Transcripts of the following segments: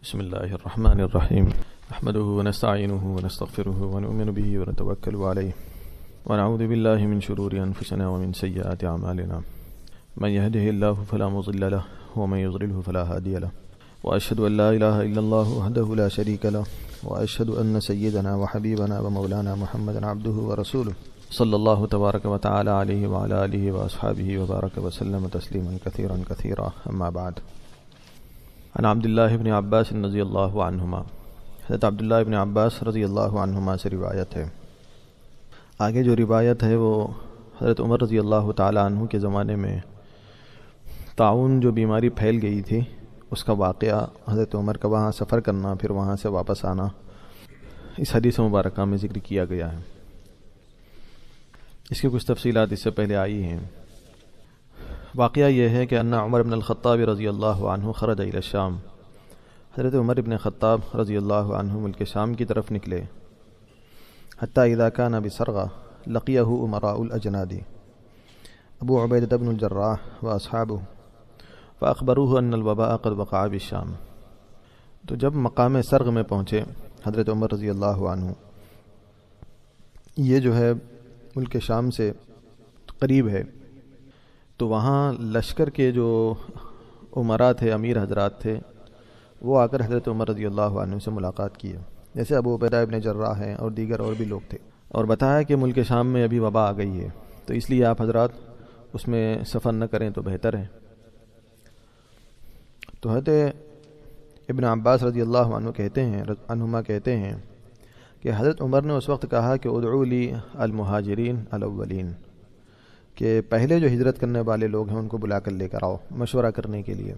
بسم الله الرحمن الرحيم نحمده ونستعينه ونستغفره ونؤمن به ونتوكل عليه ونعوذ بالله من شرور أنفسنا ومن سيئات أعمالنا من يهده الله فلا مضل له ومن يضلله فلا هادي له وأشهد أن لا إله إلا الله وحده لا شريك له وأشهد أن سيدنا وحبيبنا ومولانا محمدا عبده ورسوله صلى الله تبارك وتعالى عليه وعلى آله وأصحابه وبارك وسلم تسليما كثيرا كثيرا أما بعد عن عبد الله بن عباس رضی اللہ عنہما، حضرت عبداللہ ابن عباس رضی اللہ عنہما سے روایت ہے۔ آگے جو روایت ہے وہ حضرت عمر رضی اللہ تعالیٰ عنہ کے زمانے میں طاعون جو بیماری پھیل گئی تھی اس کا واقعہ، حضرت عمر کا وہاں سفر کرنا پھر وہاں سے واپس آنا، اس حدیث مبارکہ میں ذکر کیا گیا ہے۔ اس کی کچھ تفصیلات اس سے پہلے آئی ہیں۔ واقعہ یہ ہے کہ ان عمر بن الخطاب رضی اللہ عنہ خرج الی الشام، حضرت عمر بن خطاب رضی اللہ عنہ ملک شام کی طرف نکلے، حتی اذا کان بسرغہ لقیہ امراء الاجناد ابو عبیدہ بن الجراح واصحابہ فاخبروہ ان الوباء قد وقع بالشام۔ تو جب مقام سرغ میں پہنچے حضرت عمر رضی اللہ عنہ، یہ جو ہے ملک شام سے قریب ہے، تو وہاں لشکر کے جو عمراء تھے، امیر حضرات تھے، وہ آ کر حضرت عمر رضی اللہ عنہ سے ملاقات کی، جیسے ابو عبیدہ ابن جراح ہیں اور دیگر اور بھی لوگ تھے، اور بتایا کہ ملک شام میں ابھی وبا آ گئی ہے، تو اس لیے آپ حضرات اس میں سفر نہ کریں تو بہتر ہے۔ تو حضرت ابن عباس رضی اللہ عنہما کہتے ہیں کہ حضرت عمر نے اس وقت کہا کہ ادعو لی المہاجرین الاولین، کہ پہلے جو ہجرت کرنے والے لوگ ہیں ان کو بلا کر لے کر آؤ مشورہ کرنے کے لیے۔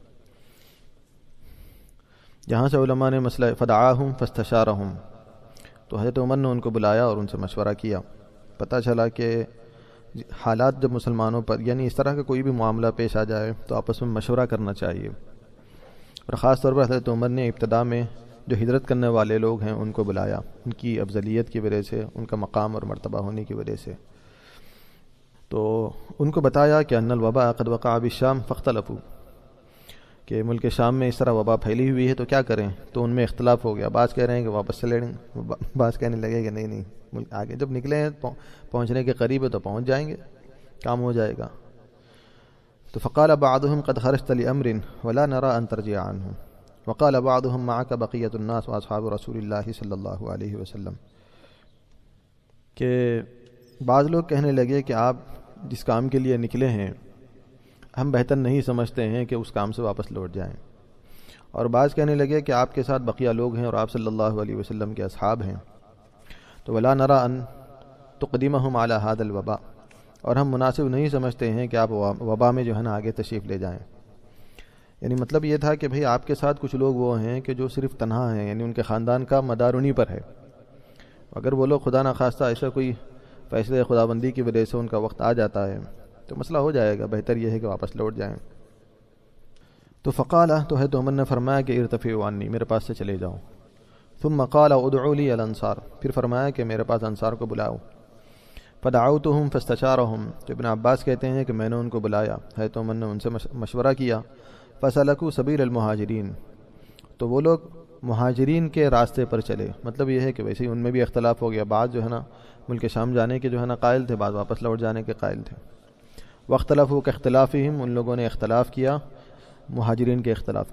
جہاں سے علماء نے مسئلہ فدعاہم فاستشارہم، تو حضرت عمر نے ان کو بلایا اور ان سے مشورہ کیا۔ پتہ چلا کہ حالات جب مسلمانوں پر یعنی اس طرح کا کوئی بھی معاملہ پیش آ جائے تو آپس میں مشورہ کرنا چاہیے، اور خاص طور پر حضرت عمر نے ابتدا میں جو ہجرت کرنے والے لوگ ہیں ان کو بلایا، ان کی افضلیت کی وجہ سے، ان کا مقام اور مرتبہ ہونے کی وجہ سے۔ تو ان کو بتایا کہ ان الوباء قد وقع بالشام فاختلفوا، کہ ملک شام میں اس طرح وبا پھیلی ہوئی ہے تو کیا کریں، تو ان میں اختلاف ہو گیا۔ بعض کہہ رہے ہیں کہ واپس چلے جائیں، بعض کہنے لگے کہ نہیں آگے جب نکلے ہیں پہنچنے کے قریب ہے تو پہنچ جائیں گے، کام ہو جائے گا۔ تو فقال بعضهم قد خرجت لامر ولا نرى ان ترجع عنه وقال بعضهم معك بقية الناس واصحاب رسول الله صلی اللہ علیہ وسلم، کہ بعض لوگ کہنے لگے کہ آپ جس کام کے لیے نکلے ہیں ہم بہتر نہیں سمجھتے ہیں کہ اس کام سے واپس لوٹ جائیں، اور بعض کہنے لگے کہ آپ کے ساتھ بقیہ لوگ ہیں اور آپ صلی اللہ علیہ وسلم کے اصحاب ہیں، تو ولا نرى ان تقدمهم على هذا الوباء، اور ہم مناسب نہیں سمجھتے ہیں کہ آپ وبا میں جو ہے نا آگے تشریف لے جائیں۔ یعنی مطلب یہ تھا کہ بھئی آپ کے ساتھ کچھ لوگ وہ ہیں کہ جو صرف تنہا ہیں، یعنی ان کے خاندان کا مدار انہی پر ہے، اگر وہ لوگ خدا نخواستہ ایسا کوئی فیصلے خداوندی کی وجہ سے ان کا وقت آ جاتا ہے تو مسئلہ ہو جائے گا، بہتر یہ ہے کہ واپس لوٹ جائیں۔ تو فقال، تو حضرت عمر نے فرمایا کہ ارتفعوا عنی، میرے پاس سے چلے جاؤ۔ ثم قال ادعوا لی الانصار، پھر فرمایا کہ میرے پاس انصار کو بلاؤ۔ فدعوتهم فاستشارهم، تو ابن عباس کہتے ہیں کہ میں نے ان کو بلایا، حضرت عمر نے ان سے مشورہ کیا۔ فسلکوا سبیل المہاجرین، تو وہ لوگ مہاجرین کے راستے پر چلے، مطلب یہ ہے کہ ویسے ہی ان میں بھی اختلاف ہو گیا، بعض جو ہے نا ملک شام جانے کے جو ہے نا قائل تھے، بعض واپس لوٹ جانے کے قائل تھے۔ واختلفوا کاختلافہم، ان لوگوں نے اختلاف کیا مہاجرین کے اختلاف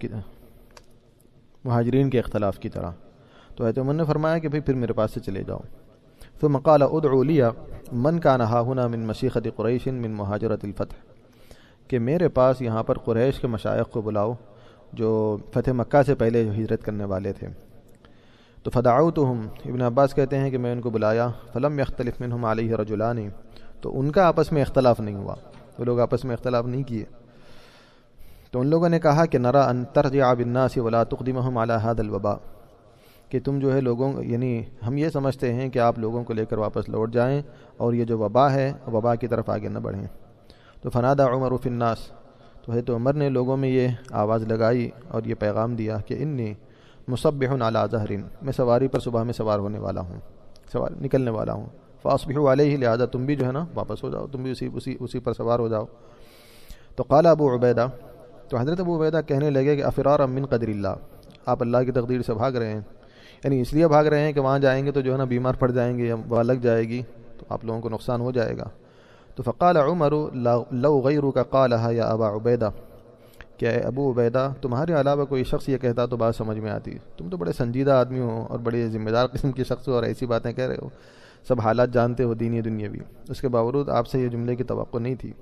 کی طرح۔ تو حضرت عمر نے فرمایا کہ بھئی پھر میرے پاس سے چلے جاؤ۔ ثم قال ادعوا لی من کان ہاہنا من مشیخۃ قریش من مہاجرۃ الفتح، کہ میرے پاس یہاں پر قریش کے مشائخ کو بلاؤ جو فتح مکہ سے پہلے جو ہجرت کرنے والے تھے۔ تو فدعوتهم، ابن عباس کہتے ہیں کہ میں ان کو بلایا، فلم یختلف منہم علیہ رجلان، تو ان کا آپس میں اختلاف نہیں ہوا، وہ لوگ آپس میں اختلاف نہیں کیے۔ تو ان لوگوں نے کہا کہ نرى ان ترجع بالناس ولا تقدمهم على هذا الوباء، کہ تم جو ہے لوگوں، یعنی ہم یہ سمجھتے ہیں کہ آپ لوگوں کو لے کر واپس لوٹ جائیں اور یہ جو وبا ہے وبا کی طرف آگے نہ بڑھیں۔ تو فنادى عمر في الناس، تو حضرت عمر نے لوگوں میں یہ آواز لگائی اور یہ پیغام دیا کہ انی مصبح علی ظہر، میں سواری پر صبح میں سوار ہونے والا ہوں، نکلنے والا ہوں۔ فاصبحوا علیہ، لہذا تم بھی جو ہے نا واپس ہو جاؤ، تم بھی اسی پر سوار ہو جاؤ۔ تو قال ابو عبیدہ، تو حضرت ابو عبیدہ کہنے لگے کہ افرارا من قدر اللہ، آپ اللہ کی تقدیر سے بھاگ رہے ہیں، یعنی اس لیے بھاگ رہے ہیں کہ وہاں جائیں گے تو جو ہے نا بیمار پڑ جائیں گے یا وبا لگ جائے گی تو آپ لوگوں کو نقصان ہو جائے گا۔ تو فقال عمر لو غیرک قالها یا ابا عبیدہ، کہ اے ابو عبیدہ تمہارے علاوہ کوئی شخص یہ کہتا تو بات سمجھ میں آتی، تم تو بڑے سنجیدہ آدمی ہو اور بڑے ذمہ دار قسم کے شخص ہو اور ایسی باتیں کہہ رہے ہو، سب حالات جانتے ہو دینی دنیاوی، اس کے باوجود آپ سے یہ جملے کی توقع نہیں تھی۔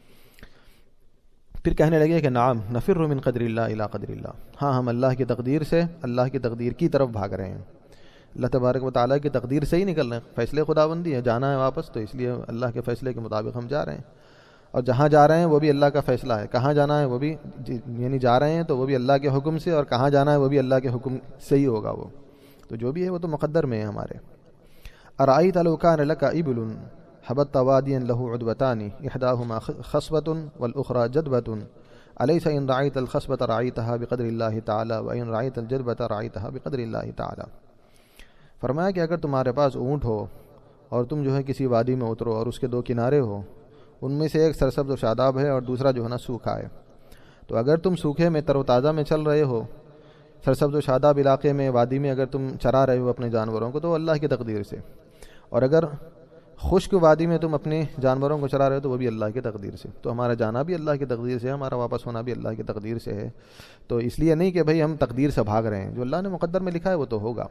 پھر کہنے لگے کہ نعم نفر من قدر اللہ الی قدر اللہ، ہاں ہم اللہ کی تقدیر سے اللہ کی تقدیر کی طرف بھاگ رہے ہیں، اللہ تبارک و تعالیٰ کی تقدیر سے ہی نکل رہے ہیں، فیصلے خداوندی ہے، جانا ہے واپس تو اس لیے اللہ کے فیصلے کے مطابق ہم جا رہے ہیں، اور جہاں جا رہے ہیں وہ بھی اللہ کا فیصلہ ہے، کہاں جانا ہے وہ بھی یعنی جا رہے ہیں تو وہ بھی اللہ کے حکم سے، اور کہاں جانا ہے وہ بھی اللہ کے حکم سے ہی ہوگا، وہ تو جو بھی ہے وہ تو مقدر میں ہے ہمارے۔ ارأیت لو کان لک ابل حبت وادیا له عدوتان احداهما خصبة والاخرى جدبة الیس ان رعیت الخصبة رعیتها بقدر اللہ تعالی وان رعیت الجدبة رعیتها بقدر اللہ تعالی۔ فرمایا کہ اگر تمہارے پاس اونٹ ہو اور تم جو ہے کسی وادی میں اترو اور اس کے دو کنارے ہو، ان میں سے ایک سرسبز و شاداب ہے اور دوسرا جو ہے نا سوکھا ہے، تو اگر تم سوکھے میں تر و تازہ میں چل رہے ہو، سرسبز و شاداب علاقے میں وادی میں اگر تم چرا رہے ہو اپنے جانوروں کو تو اللہ کی تقدیر سے، اور اگر خشک وادی میں تم اپنے جانوروں کو چرا رہے ہو تو وہ بھی اللہ کی تقدیر سے، تو ہمارا جانا بھی اللہ کی تقدیر سے ہے، ہمارا واپس ہونا بھی اللہ کی تقدیر سے ہے، تو اس لیے نہیں کہ بھئی ہم تقدیر سے بھاگ رہے ہیں، جو اللہ نے مقدر میں لکھا ہے وہ تو ہوگا۔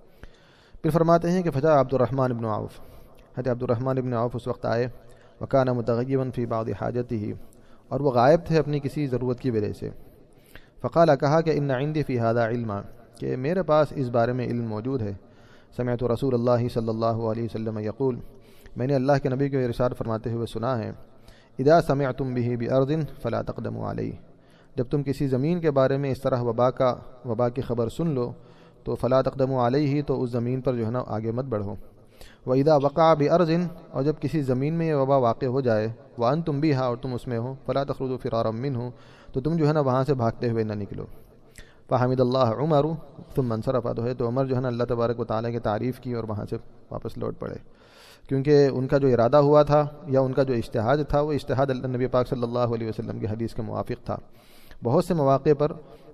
پھر فرماتے ہیں کہ فجاء عبد الرحمن بن عوف، حضرت عبد الرحمن بن عوف اس وقت آئے، وکان متغیبا فی بعض حاجته، اور وہ غائب تھے اپنی کسی ضرورت کی وجہ سے، فقال کہا کہ ان عندي فی هذا علما، کہ میرے پاس اس بارے میں علم موجود ہے، سمعت رسول اللہ صلی اللہ علیہ وسلم یقول، میں نے اللہ کے نبی کو ارشاد فرماتے ہوئے سنا ہے، اذا سمعتم به بارض فلا تقدموا علیہ، جب تم کسی زمین کے بارے میں اس طرح وبا کی خبر سن لو تو فلا تقدموا علیہ، تو اس زمین پر جو ہے نا آگے مت بڑھو، وَإِذَا وَقَعَ بِأَرْضٍ، اور جب کسی زمین میں یہ وبا واقع ہو جائے، وَأَنْتُمْ بِهَا، اور تم اس میں ہو، فَلَا تَخْرُجُوا فِرَارًا مِّنْهُ، تو تم جو ہے نا وہاں سے بھاگتے ہوئے نہ نکلو۔ فَحَمِدَ اللَّهَ عُمَرُ ثُمَّ انصَرَفَ، تو عمر جو ہے نا اللہ تبارک و تعالیٰ کی تعریف کی اور وہاں سے واپس لوٹ پڑے، کیونکہ ان کا جو ارادہ ہوا تھا یا ان کا جو اجتہاد تھا وہ اجتہاد نبی پاک صلی اللہ علیہ وسلم کی حدیث کے موافق تھا۔ بہت سے مواقع پر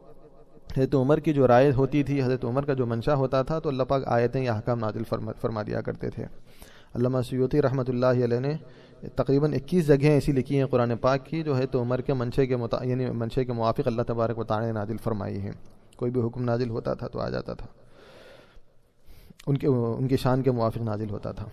حضرت عمر کی جو رائے ہوتی تھی، حضرت عمر کا جو منشا ہوتا تھا تو اللہ پاک آیتیں یا احکام نازل فرما دیا کرتے تھے۔ علامہ سیوطی رحمۃ اللہ علیہ نے تقریباً 21 جگہیں ایسی لکھی ہیں قرآن پاک کی جو ہے تو عمر کے منشے کے یعنی منشے کے موافق اللہ تبارک و تعالیٰ نے نازل فرمائی ہیں، کوئی بھی حکم نازل ہوتا تھا تو آ جاتا تھا، ان کی شان کے موافق نازل ہوتا تھا۔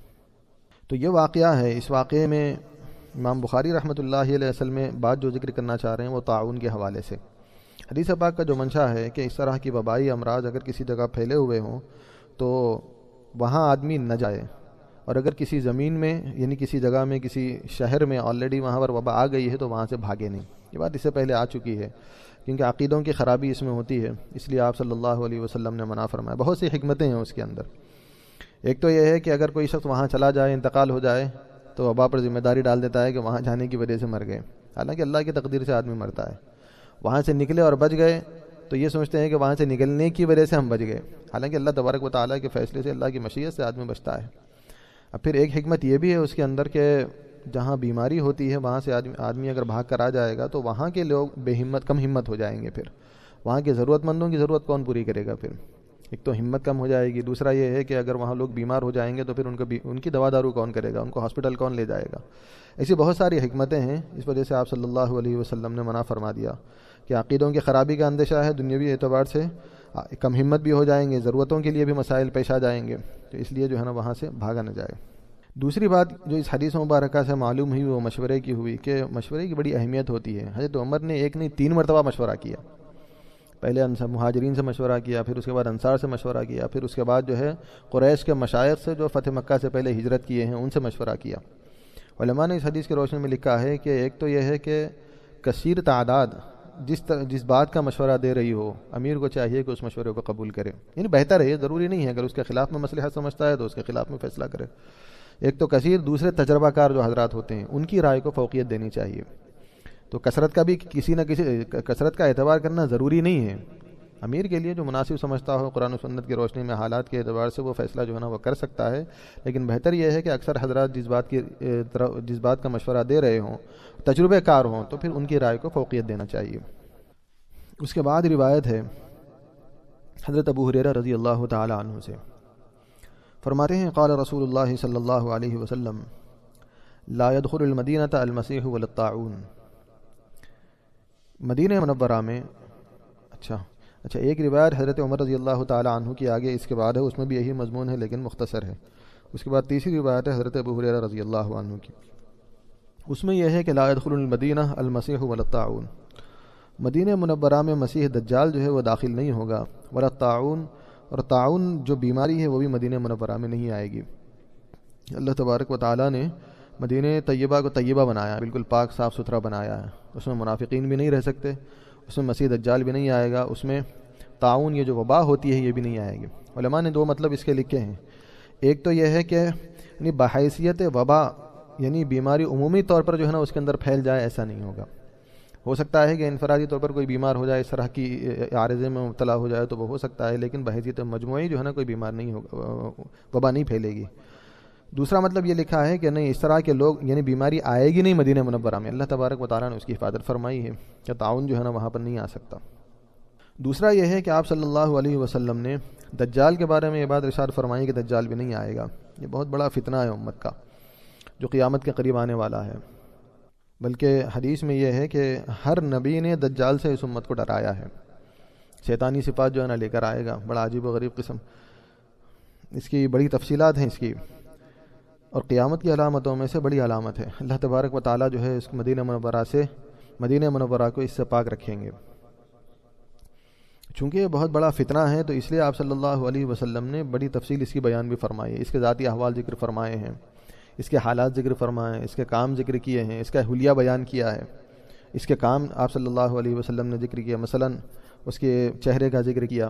تو یہ واقعہ ہے، اس واقعے میں امام بخاری رحمۃ اللہ علیہ اصل میں بات جو ذکر کرنا چاہ رہے ہیں وہ تعاون کے حوالے سے۔ حدیث پاک کا جو منشا ہے کہ اس طرح کی وبائی امراض اگر کسی جگہ پھیلے ہوئے ہوں تو وہاں آدمی نہ جائے، اور اگر کسی زمین میں یعنی کسی جگہ میں کسی شہر میں آلریڈی وہاں پر وبا آ گئی ہے تو وہاں سے بھاگے نہیں۔ یہ بات اس سے پہلے آ چکی ہے، کیونکہ عقیدوں کی خرابی اس میں ہوتی ہے، اس لیے آپ صلی اللہ علیہ وسلم نے منع فرمایا۔ بہت سی حکمتیں ہیں اس کے اندر۔ ایک تو یہ ہے کہ اگر کوئی شخص وہاں چلا جائے، انتقال ہو جائے تو وبا پر ذمہ داری ڈال دیتا ہے کہ وہاں جانے کی وجہ سے مر گئے، حالانکہ اللہ کی تقدیر سے آدمی مرتا ہے۔ وہاں سے نکلے اور بچ گئے تو یہ سمجھتے ہیں کہ وہاں سے نکلنے کی وجہ سے ہم بچ گئے، حالانکہ اللہ تبارک و تعالیٰ کے فیصلے سے، اللہ کی مشیت سے آدمی بچتا ہے۔ اب پھر ایک حکمت یہ بھی ہے اس کے اندر کہ جہاں بیماری ہوتی ہے وہاں سے آدمی اگر بھاگ کر آ جائے گا تو وہاں کے لوگ کم ہمت ہو جائیں گے، پھر وہاں کے ضرورت مندوں کی ضرورت کون پوری کرے گا؟ پھر ایک تو ہمت کم ہو جائے گی، دوسرا یہ ہے کہ اگر وہاں لوگ بیمار ہو جائیں گے تو پھر ان کی دوا دارو کون کرے گا، ان کو ہاسپٹل کون لے جائے گا؟ ایسی بہت ساری حکمتیں ہیں، اس وجہ سے آپ صلی اللہ علیہ وسلم نے منع فرما دیا کہ عقیدوں کی خرابی کا اندیشہ ہے، دنیاوی اعتبار سے کم ہمت بھی ہو جائیں گے، ضرورتوں کے لیے بھی مسائل پیش آ جائیں گے، تو اس لیے جو ہے نا وہاں سے بھاگا نہ جائے۔ دوسری بات جو اس حدیث مبارکہ سے معلوم ہوئی وہ مشورے کی ہوئی کہ مشورے کی بڑی اہمیت ہوتی ہے۔ حضرت عمر نے ایک نہیں 3 مرتبہ مشورہ کیا، پہلے مہاجرین سے مشورہ کیا، پھر اس کے بعد انصار سے مشورہ کیا، پھر اس کے بعد جو ہے قریش کے مشائخ سے جو فتح مکہ سے پہلے ہجرت کیے ہیں ان سے مشورہ کیا۔ علماء نے اس حدیث کی روشنی میں لکھا ہے کہ ایک تو یہ ہے کہ کثیر تعداد جس بات کا مشورہ دے رہی ہو، امیر کو چاہیے کہ اس مشورے کو قبول کرے، یعنی بہتر ہے، یہ ضروری نہیں ہے اگر اس کے خلاف میں مصلحت سمجھتا ہے تو اس کے خلاف میں فیصلہ کرے۔ ایک تو کثیر، دوسرے تجربہ کار جو حضرات ہوتے ہیں ان کی رائے کو فوقیت دینی چاہیے۔ تو کثرت کا بھی کسی نہ کسی کثرت کا اعتبار کرنا ضروری نہیں ہے، امیر کے لیے جو مناسب سمجھتا ہو قرآن و سنت کی روشنی میں حالات کے اعتبار سے وہ فیصلہ جو ہے نا وہ کر سکتا ہے، لیکن بہتر یہ ہے کہ اکثر حضرات جس بات کا مشورہ دے رہے ہوں تجربے کار ہوں تو پھر ان کی رائے کو فوقیت دینا چاہیے۔ اس کے بعد روایت ہے حضرت ابو ہریرہ رضی اللہ تعالی عنہ سے فرماتے ہیں قال رسول اللہ صلی اللہ علیہ وسلم لا يدخل المدینۃ المسیح ولا الطاعون. مدینہ منورہ میں اچھا ایک روایت حضرت عمر رضی اللہ تعالی عنہ کی آگے اس کے بعد ہے، اس میں بھی یہی مضمون ہے لیکن مختصر ہے. اس کے بعد تیسری روایت ہے حضرت ابو ہریرہ رضی اللہ عنہ کی، اس میں یہ ہے کہ لا يدخل المدینہ المسیح ولا الطاعون، مدینہ منورہ میں مسیح دجال جو ہے وہ داخل نہیں ہوگا، ولا الطاعون، اور طاعون جو بیماری ہے وہ بھی مدینہ منورہ میں نہیں آئے گی. اللہ تبارک و تعالیٰ نے مدینہ طیبہ کو طیبہ بنایا، بالکل پاک صاف ستھرا بنایا ہے، اس میں منافقین بھی نہیں رہ سکتے، اس میں مسیح دجال بھی نہیں آئے گا، اس میں طاعون یہ جو وبا ہوتی ہے یہ بھی نہیں آئے گی. علماء نے دو مطلب اس کے لکھے ہیں. ایک تو یہ ہے کہ یعنی بحیثیت وبا یعنی بیماری عمومی طور پر جو ہے نا اس کے اندر پھیل جائے، ایسا نہیں ہوگا. ہو سکتا ہے کہ انفرادی طور پر کوئی بیمار ہو جائے، اس طرح کی عارضے میں مبتلا ہو جائے تو وہ ہو سکتا ہے، لیکن بحیثیت مجموعی جو ہے نا کوئی بیمار نہیں ہوگا، وبا نہیں پھیلے گی. دوسرا مطلب یہ لکھا ہے کہ نہیں، اس طرح کے لوگ یعنی بیماری آئے گی نہیں مدینہ منورہ میں، اللہ تبارک و تعالیٰ نے اس کی حفاظت فرمائی ہے کہ طاعون جو ہے نا وہاں پر نہیں آ سکتا. دوسرا یہ ہے کہ آپ صلی اللہ علیہ وسلم نے دجال کے بارے میں یہ بات ارشاد فرمائی کہ دجال بھی نہیں آئے گا. یہ بہت بڑا فتنہ ہے امت کا جو قیامت کے قریب آنے والا ہے. بلکہ حدیث میں یہ ہے کہ ہر نبی نے دجال سے اس امت کو ڈرایا ہے. شیطانی صفات جو ہے نا لے کر آئے گا، بڑا عجیب و غریب قسم، اس کی بڑی تفصیلات ہیں اس کی، اور قیامت کی علامتوں میں سے بڑی علامت ہے. اللہ تبارک و تعالیٰ جو ہے اس مدینہ منورہ کو اس سے پاک رکھیں گے. چونکہ یہ بہت بڑا فتنہ ہے تو اس لیے آپ صلی اللہ علیہ وسلم نے بڑی تفصیل اس کی بیان بھی فرمائی ہے. اس کے ذاتی احوال ذکر فرمائے ہیں، اس کے حالات ذکر فرمائے ہیں، اس کے کام ذکر کیے ہیں، اس کا حلیہ بیان کیا ہے، اس کے کام آپ صلی اللہ علیہ وسلم نے ذکر کیا. مثلا اس کے چہرے کا ذکر کیا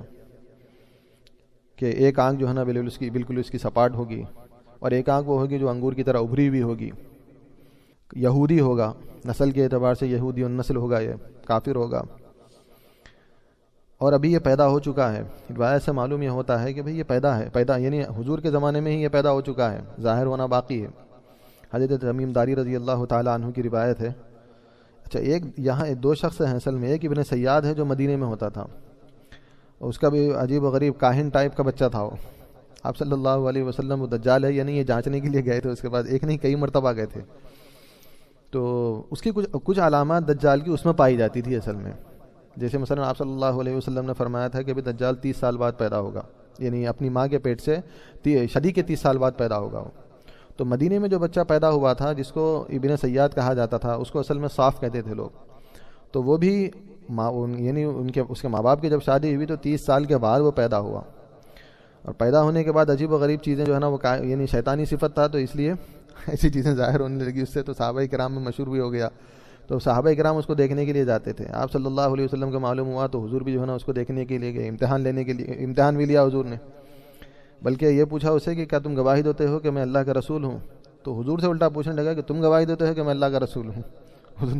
کہ ایک آنکھ جو ہے نا بالکل اس کی سپاٹ ہوگی، اور ایک آنکھ وہ ہوگی جو انگور کی طرح ابھری ہوئی ہوگی. یہودی ہوگا، نسل کے اعتبار سے یہودی النسل ہوگا، یہ کافر ہوگا، اور ابھی یہ پیدا ہو چکا ہے. روایت سے معلوم یہ ہوتا ہے کہ بھئی یہ پیدا یعنی حضور کے زمانے میں ہی یہ پیدا ہو چکا ہے، ظاہر ہونا باقی ہے. حضرت تمیم داری رضی اللہ تعالی عنہ کی روایت ہے. اچھا، یہاں دو شخص ہیں اصل میں. ایک ابن سیاد ہے جو مدینے میں ہوتا تھا، اس کا بھی عجیب و غریب کاہن ٹائپ کا بچہ تھا. وہ آپ صلی اللہ علیہ وسلم وہ دجال ہے یا نہیں یہ جانچنے کے لیے گئے تھے. اس کے بعد ایک نہیں کئی مرتبہ گئے تھے، تو اس کی کچھ علامات دجال کی اس میں پائی جاتی تھی اصل میں. جیسے مثلا آپ صلی اللہ علیہ وسلم نے فرمایا تھا کہ دجال 30 سال بعد پیدا ہوگا، یعنی اپنی ماں کے پیٹ سے شدی کے 30 سال بعد پیدا ہوگا. تو مدینے میں جو بچہ پیدا ہوا تھا جس کو ابن سیاد کہا جاتا تھا، اس کو اصل میں صاف کہتے تھے لوگ. تو وہ بھی یعنی اس کے ماں باپ کی جب شادی ہوئی تو 30 سال کے بعد وہ پیدا ہوا، اور پیدا ہونے کے بعد عجیب و غریب چیزیں جو ہے نا وہ یعنی شیطانی صفت تھا، تو اس لیے ایسی چیزیں ظاہر ہونے لگی اس سے. تو صحابہ کرام میں مشہور بھی ہو گیا، تو صحابہ کرام اس کو دیکھنے کے لیے جاتے تھے. آپ صلی اللہ علیہ وسلم کو معلوم ہوا تو حضور بھی جو ہے نا اس کو دیکھنے کے لیے گئے، امتحان لینے کے لیے. امتحان بھی لیا حضور نے، بلکہ یہ پوچھا اسے کہ کیا تم گواہی دیتے ہو کہ میں اللہ کا رسول ہوں؟ تو حضور سے الٹا پوچھنے لگا کہ تم گواہی دیتے ہو کہ میں اللہ کا رسول ہوں؟ حضور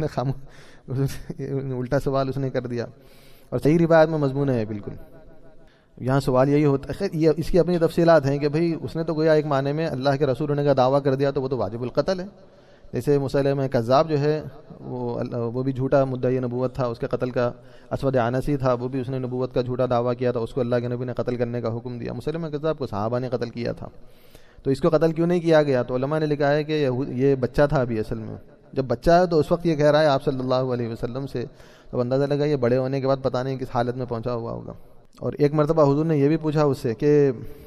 نے الٹا سوال اس نے کر دیا، اور صحیح روایت میں مضمون ہے بالکل. یہاں سوال یہی ہوتا ہے، خیر یہ اس کی اپنی تفصیلات ہیں کہ بھئی اس نے تو گویا ایک معنی میں اللہ کے رسول ہونے کا دعویٰ کر دیا تو وہ تو واجب القتل ہے. جیسے مسلمہ کذاب جو ہے وہ بھی جھوٹا مدعی نبوت تھا، اس کے قتل کا اسود عنسی تھا، وہ بھی اس نے نبوت کا جھوٹا دعویٰ کیا تھا، اس کو اللہ کے نبی نے قتل کرنے کا حکم دیا. مسلمہ کذاب کو صحابہ نے قتل کیا تھا، تو اس کو قتل کیوں نہیں کیا گیا؟ تو علماء نے لکھا ہے کہ یہ بچہ تھا ابھی اصل میں. جب بچہ ہے تو اس وقت یہ کہہ رہا ہے آپ صلی اللہ علیہ وسلم سے، تو اندازہ لگا یہ بڑے ہونے کے بعد پتہ نہیں کس حالت میں پہنچا ہوا ہوگا. اور ایک مرتبہ حضور نے یہ بھی پوچھا اس سے کہ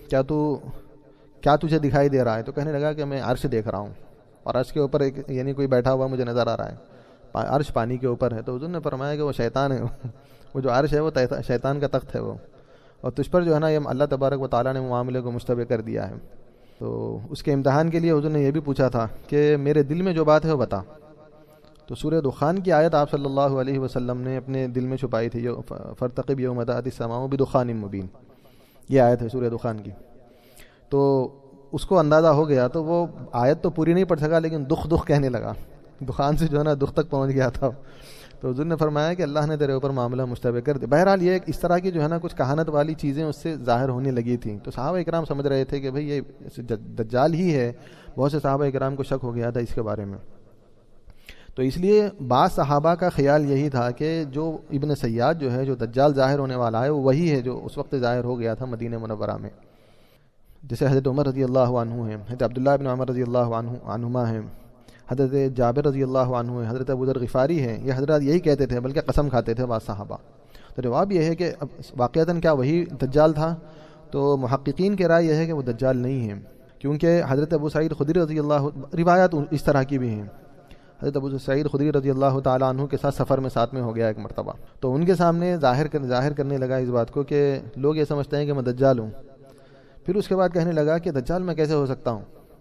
کیا تجھے دکھائی دے رہا ہے؟ تو کہنے لگا کہ میں عرش دیکھ رہا ہوں، اور عرش کے اوپر ایک یعنی کوئی بیٹھا ہوا مجھے نظر آ رہا ہے، عرش پانی کے اوپر ہے. تو حضور نے فرمایا کہ وہ شیطان ہے، وہ جو عرش ہے وہ شیطان کا تخت ہے وہ، اور تجھ پر جو ہے نا یہ اللہ تبارک و تعالیٰ نے معاملے کو مشتبہ کر دیا ہے. تو اس کے امتحان کے لیے حضور نے یہ بھی پوچھا تھا کہ میرے دل میں جو بات ہے وہ بتا. تو سورہ دخان کی آیت آپ صلی اللہ علیہ وسلم نے اپنے دل میں چھپائی تھی، فارتقب یوم تأتی السماء بدخان مبین، یہ آیت ہے سورہ دخان کی. تو اس کو اندازہ ہو گیا، تو وہ آیت تو پوری نہیں پڑھ سکا لیکن دخ کہنے لگا، دخان سے جو ہے نا دخ تک پہنچ گیا تھا. تو حضور نے فرمایا کہ اللہ نے تیرے اوپر معاملہ مشتبہ کر دیا. بہرحال یہ اس طرح کی جو ہے نا کچھ کہانت والی چیزیں اس سے ظاہر ہونے لگی تھیں. تو صحابہ اکرام سمجھ رہے تھے کہ بھئی یہ دجال ہی ہے. بہت سے صحابہ اکرام کو شک ہو گیا تھا اس کے بارے میں. تو اس لیے بعض صحابہ کا خیال یہی تھا کہ جو ابن سیاد جو ہے، جو دجال ظاہر ہونے والا ہے، وہ وہی ہے جو اس وقت ظاہر ہو گیا تھا مدینہ منورہ میں. جیسے حضرت عمر رضی اللہ عنہ ہیں، حضرت عبداللہ بن عمر رضی اللہ عنہما ہیں، حضرت جابر رضی اللہ عنہ ہیں، حضرت ابو ذر غفاری ہیں. یہ حضرات یہی کہتے تھے، بلکہ قسم کھاتے تھے بعض صحابہ. تو جواب یہ ہے کہ واقعتاً کیا وہی دجال تھا؟ تو محققین کی رائے یہ ہے کہ وہ دجال نہیں ہے، کیونکہ حضرت ابو سعید خدری رضی اللہ، روایات اس طرح کی بھی ہیں. حضرت ابو سعید خدری رضی اللہ تعالیٰ عنہ کے ساتھ سفر میں ساتھ میں ہو گیا ایک مرتبہ، تو ان کے سامنے ظاہر کرنے لگا اس بات کو کہ لوگ یہ سمجھتے ہیں کہ میں دجال ہوں. پھر اس کے بعد کہنے لگا کہ دجال میں کیسے ہو سکتا ہوں؟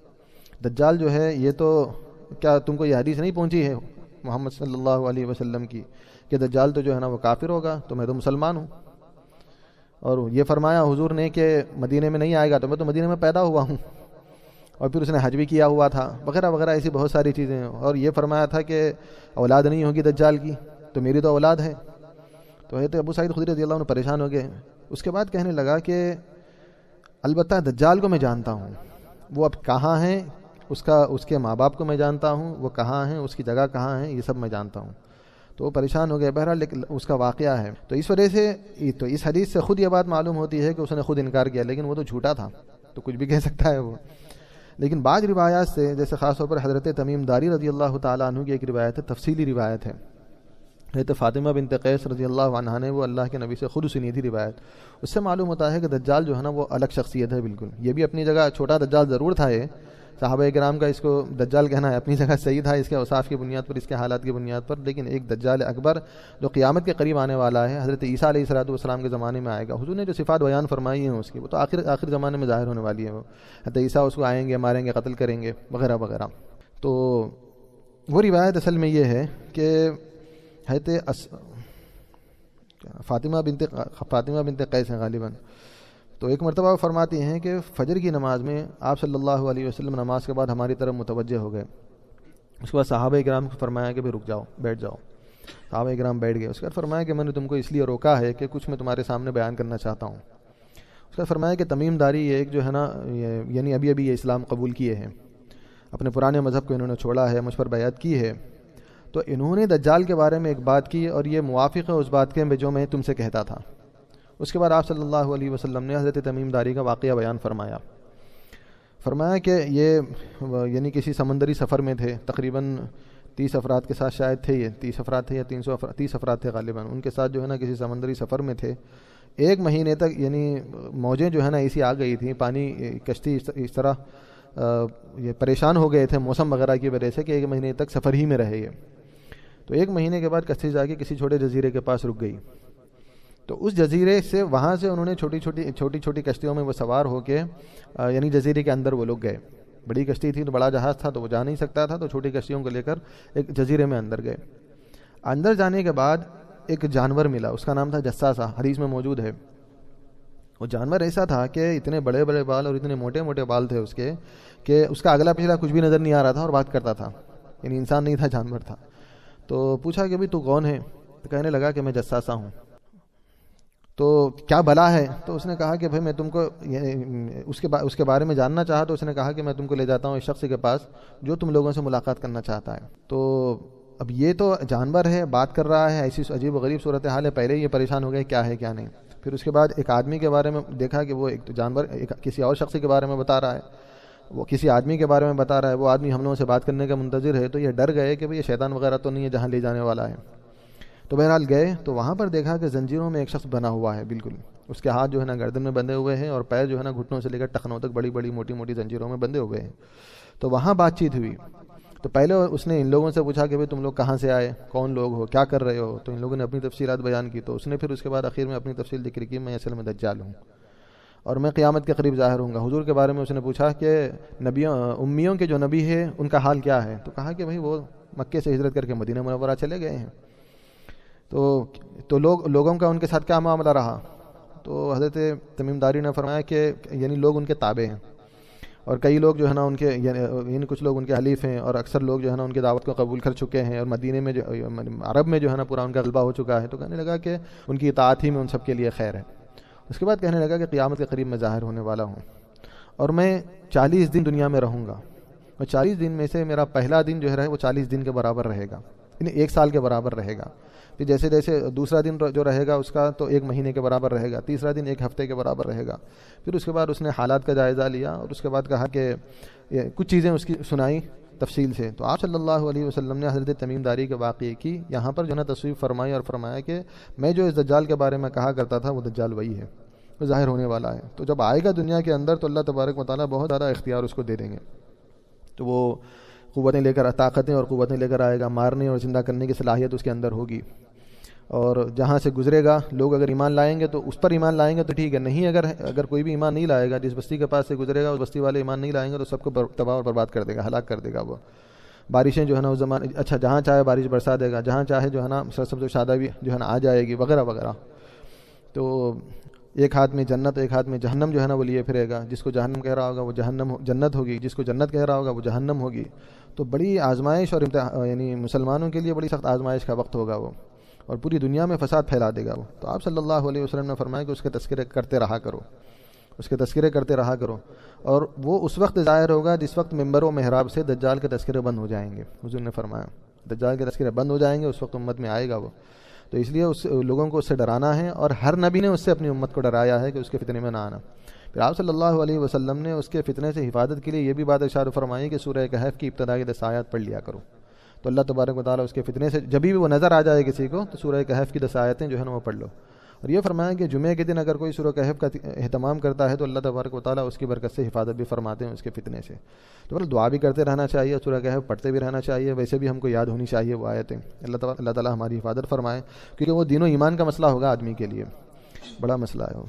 دجال جو ہے یہ تو، کیا تم کو یہ حدیث نہیں پہنچی ہے محمد صلی اللہ علیہ وسلم کی کہ دجال تو جو ہے نا وہ کافر ہوگا، تو میں تو مسلمان ہوں. اور یہ فرمایا حضور نے کہ مدینے میں نہیں آئے گا، تو میں تو مدینے میں پیدا ہوا ہوں. اور پھر اس نے حج بھی کیا ہوا تھا، وغیرہ وغیرہ ایسی بہت ساری چیزیں ہیں. اور یہ فرمایا تھا کہ اولاد نہیں ہوگی دجال کی، تو میری تو اولاد ہے. تو حضرت ابو سعید خدری رضی اللہ عنہ پریشان ہو گئے. اس کے بعد کہنے لگا کہ البتہ دجال کو میں جانتا ہوں، وہ اب کہاں ہیں، اس کے ماں باپ کو میں جانتا ہوں، وہ کہاں ہیں، اس کی جگہ کہاں ہے، یہ سب میں جانتا ہوں. تو وہ پریشان ہو گئے. بہرحال لیکن اس کا واقعہ ہے. تو اس وجہ سے تو اس حدیث سے خود یہ بات معلوم ہوتی ہے کہ اس نے خود انکار کیا، لیکن وہ تو جھوٹا تھا، تو کچھ بھی کہہ سکتا ہے وہ. لیکن بعض روایات سے، جیسے خاص طور پر حضرت تمیم داری رضی اللہ تعالیٰ عنہ کی ایک روایت ہے، تفصیلی روایت ہے. حضرت فاطمہ بنت قیس رضی اللہ عنہا نے وہ اللہ کے نبی سے خود سنی تھی روایت. اس سے معلوم ہوتا ہے کہ دجال جو ہے نا وہ الگ شخصیت ہے بالکل. یہ بھی اپنی جگہ چھوٹا دجال ضرور تھا. یہ صحابہ کرام کا اس کو دجال کہنا ہے اپنی جگہ صحیح تھا، اس کے اوصاف کی بنیاد پر، اس کے حالات کی بنیاد پر. لیکن ایک دجال اکبر جو قیامت کے قریب آنے والا ہے، حضرت عیسیٰ علیہ السلام کے زمانے میں آئے گا. حضور نے جو صفات بیان فرمائی ہیں اس کی، وہ تو آخر زمانے میں ظاہر ہونے والی ہے. وہ حضرت عیسیٰ اس کو آئیں گے، ماریں گے، قتل کریں گے، وغیرہ وغیرہ. تو وہ روایت اصل میں یہ ہے کہ حضرت فاطمہ بنت قیس ہیں غالباً. تو ایک مرتبہ فرماتی ہیں کہ فجر کی نماز میں آپ صلی اللہ علیہ وسلم نماز کے بعد ہماری طرف متوجہ ہو گئے. اس کے بعد صحابہ کرام کو فرمایا کہ رک جاؤ، بیٹھ جاؤ. صحابہ کرام بیٹھ گئے. اس کے بعد فرمایا کہ میں نے تم کو اس لیے روکا ہے کہ کچھ میں تمہارے سامنے بیان کرنا چاہتا ہوں. اس کے بعد فرمایا کہ تمیم داری یہ ایک جو ہے نا، یعنی ابھی یہ اسلام قبول کیے ہیں، اپنے پرانے مذہب کو انہوں نے چھوڑا ہے، مجھ پر بیعت کی ہے. تو انہوں نے دجال کے بارے میں ایک بات کی، اور یہ موافق ہے اس بات کے جو میں تم سے کہتا تھا. اس کے بعد آپ صلی اللہ علیہ وسلم نے حضرت تمیم داری کا واقعہ بیان فرمایا کہ یہ یعنی کسی سمندری سفر میں تھے، تقریباً 30 افراد کے ساتھ شاید تھے. یہ 30 افراد تھے یا 30 افراد تھے غالباً. ان کے ساتھ جو ہے نا کسی سمندری سفر میں تھے. 1 مہینے تک یعنی موجیں جو ہے نا ایسی آ گئی تھیں، پانی کشتی اس طرح یہ پریشان ہو گئے تھے موسم وغیرہ کی وجہ سے کہ 1 مہینے تک سفر ہی میں رہے یہ. تو 1 مہینے کے بعد کشتی جا کے کسی چھوٹے جزیرے کے پاس رک گئی. تو اس جزیرے سے، وہاں سے انہوں نے چھوٹی چھوٹی کشتیوں میں وہ سوار ہو کے یعنی جزیرے کے اندر وہ لوگ گئے. بڑی کشتی تھی تو بڑا جہاز تھا تو وہ جا نہیں سکتا تھا، تو چھوٹی کشتیوں کو لے کر ایک جزیرے میں اندر گئے. اندر جانے کے بعد ایک جانور ملا، اس کا نام تھا جساسہ، حدیث میں موجود ہے. وہ جانور ایسا تھا کہ اتنے بڑے بڑے بال اور اتنے موٹے موٹے بال تھے اس کے کہ اس کا اگلا پچھلا کچھ بھی نظر نہیں آ رہا تھا اور بات کرتا تھا. یعنی انسان نہیں تھا، جانور تھا. تو پوچھا کہ بھائی تو کون ہے؟ تو کہنے لگا کہ میں جساسہ ہوں. تو کیا بلا ہے؟ تو اس نے کہا کہ بھائی میں تم کو اس کے بارے میں جاننا چاہا. تو اس نے کہا کہ میں تم کو لے جاتا ہوں اس شخص کے پاس جو تم لوگوں سے ملاقات کرنا چاہتا ہے. تو اب یہ تو جانور ہے، بات کر رہا ہے، ایسی عجیب و غریب صورتحال ہے. پہلے یہ پریشان ہو گئے کیا ہے کیا نہیں. پھر اس کے بعد ایک آدمی کے بارے میں دیکھا کہ وہ ایک جانور کسی اور شخص کے بارے میں بتا رہا ہے، وہ کسی آدمی کے بارے میں بتا رہا ہے. وہ آدمی ہم لوگوں سے بات کرنے کا منتظر ہے. تو یہ ڈر گئے کہ بھئی یہ شیطان وغیرہ تو نہیں ہے جہاں لے جانے والا ہے. تو بہرحال گئے تو وہاں پر دیکھا کہ زنجیروں میں ایک شخص بنا ہوا ہے بالکل. اس کے ہاتھ جو ہے نا گردن میں بندھے ہوئے ہیں اور پیر جو ہے نا گھٹنوں سے لے کر ٹخنوں تک بڑی بڑی موٹی موٹی زنجیروں میں بندھے ہوئے ہیں. تو وہاں بات چیت ہوئی. تو پہلے اس نے ان لوگوں سے پوچھا کہ بھئی تم لوگ کہاں سے آئے، کون لوگ ہو، کیا کر رہے ہو. تو ان لوگوں نے اپنی تفصیلات بیان کی. تو اس نے پھر اس کے بعد آخر میں اپنی تفصیل ذکر کی، میں اصل میں دجال ہوں اور میں قیامت کے قریب ظاہر ہوں گا. حضور کے بارے میں اس نے پوچھا کہ امیوں کے جو نبی ہے ان کا حال کیا ہے. تو کہا کہ بھئی وہ مکے سے ہجرت کر کے مدینہ منورہ چلے گئے ہیں. تو لوگوں کا ان کے ساتھ کیا معاملہ رہا. تو حضرت تمیم داری نے فرمایا کہ یعنی لوگ ان کے تابع ہیں اور کئی لوگ جو ہے نا ان کے یعنی کچھ لوگ ان کے حلیف ہیں اور اکثر لوگ جو ہے نا ان کی دعوت کو قبول کر چکے ہیں اور مدینے میں عرب میں جو ہے نا پورا ان کا غلبہ ہو چکا ہے. تو کہنے لگا کہ ان کی اطاعت ہی میں ان سب کے لیے خیر ہے. اس کے بعد کہنے لگا کہ قیامت کے قریب میں ظاہر ہونے والا ہوں اور میں 40 دن دنیا میں رہوں گا. اور 40 دن میں سے میرا پہلا دن جو ہے وہ 40 دن کے برابر رہے گا، یعنی 1 سال کے برابر رہے گا. پھر جیسے جیسے دوسرا دن جو رہے گا اس کا تو 1 مہینے کے برابر رہے گا، تیسرا دن 1 ہفتے کے برابر رہے گا. پھر اس کے بعد اس نے حالات کا جائزہ لیا اور اس کے بعد کہا کہ کچھ چیزیں اس کی سنائی تفصیل سے. تو آپ صلی اللہ علیہ وسلم نے حضرت تمیم داری کے واقعے کی یہاں پر جو ہے تصویر فرمائی اور فرمایا کہ میں جو اس دجال کے بارے میں کہا کرتا تھا وہ دجال وہی ہے، وہ ظاہر ہونے والا ہے. تو جب آئے گا دنیا کے اندر تو اللہ تبارک و تعالیٰ بہت زیادہ اختیار اس کو دے دیں گے. تو وہ قوتیں لے کر، طاقتیں اور قوتیں لے کر آئے گا، مارنے اور زندہ کرنے کی صلاحیت اس کے اندر ہوگی. اور جہاں سے گزرے گا لوگ اگر ایمان لائیں گے تو اس پر ایمان لائیں گے تو ٹھیک ہے، نہیں اگر کوئی بھی ایمان نہیں لائے گا، جس بستی کے پاس سے گزرے گا اس بستی والے ایمان نہیں لائیں گے تو سب کو تباہ اور برباد کر دے گا، ہلاک کر دے گا. وہ بارشیں جو ہے نا اس زمانے اچھا جہاں چاہے بارش برسا دے گا، جہاں چاہے جو ہے نا سرسبز و شادہ بھی جو ہے نا آ جائے گی وغیرہ وغیرہ. تو ایک ہاتھ میں جنت ایک ہاتھ میں جہنم جو ہے نا وہ لیے پھرے گا. جس کو جہنم کہہ رہا ہوگا وہ جنت ہوگی، جس کو جنت کہہ رہا ہوگا وہ جہنم ہوگی. تو بڑی آزمائش اور یعنی مسلمانوں کے لیے بڑی سخت آزمائش کا وقت ہوگا وہ، اور پوری دنیا میں فساد پھیلا دے گا وہ. تو آپ صلی اللہ علیہ وسلم نے فرمایا کہ اس کے تذکرے کرتے رہا کرو، اس کے تذکرے کرتے رہا کرو. اور وہ اس وقت ظاہر ہوگا جس وقت ممبر و محراب سے دجال کے تذکرے بند ہو جائیں گے. حضور نے فرمایا دجال کے تذکرے بند ہو جائیں گے، اس وقت امت میں آئے گا وہ. تو اس لیے اس لوگوں کو اس سے ڈرانا ہے، اور ہر نبی نے اس سے اپنی امت کو ڈرایا ہے کہ اس کے فتنے میں نہ آنا. پھر آپ صلی اللہ علیہ وسلم نے اس کے فتنے سے حفاظت کے لیے یہ بھی بات ارشاد فرمائی کہ سورہ کہف کی ابتدائی 10 آیات پڑھ لیا کرو. تو اللہ تبارک و تعالیٰ اس کے فتنے سے جب بھی وہ نظر آ جائے کسی کو تو سورہ کہف کی 10 آیتیں جو ہے نا وہ پڑھ لو. اور یہ فرمایا کہ جمعے کے دن اگر کوئی سورہ کہف کا اہتمام کرتا ہے تو اللہ تبارک و تعالیٰ اس کی برکت سے حفاظت بھی فرماتے ہیں اس کے فتنے سے. تو دعا بھی کرتے رہنا چاہیے، سورہ کہف پڑھتے بھی رہنا چاہیے. ویسے بھی ہم کو یاد ہونی چاہیے وہ آیتیں. اللہ تعالیٰ ہماری حفاظت فرمائے، کیونکہ وہ دین و ایمان کا مسئلہ ہوگا آدمی کے لیے، بڑا مسئلہ ہے وہ.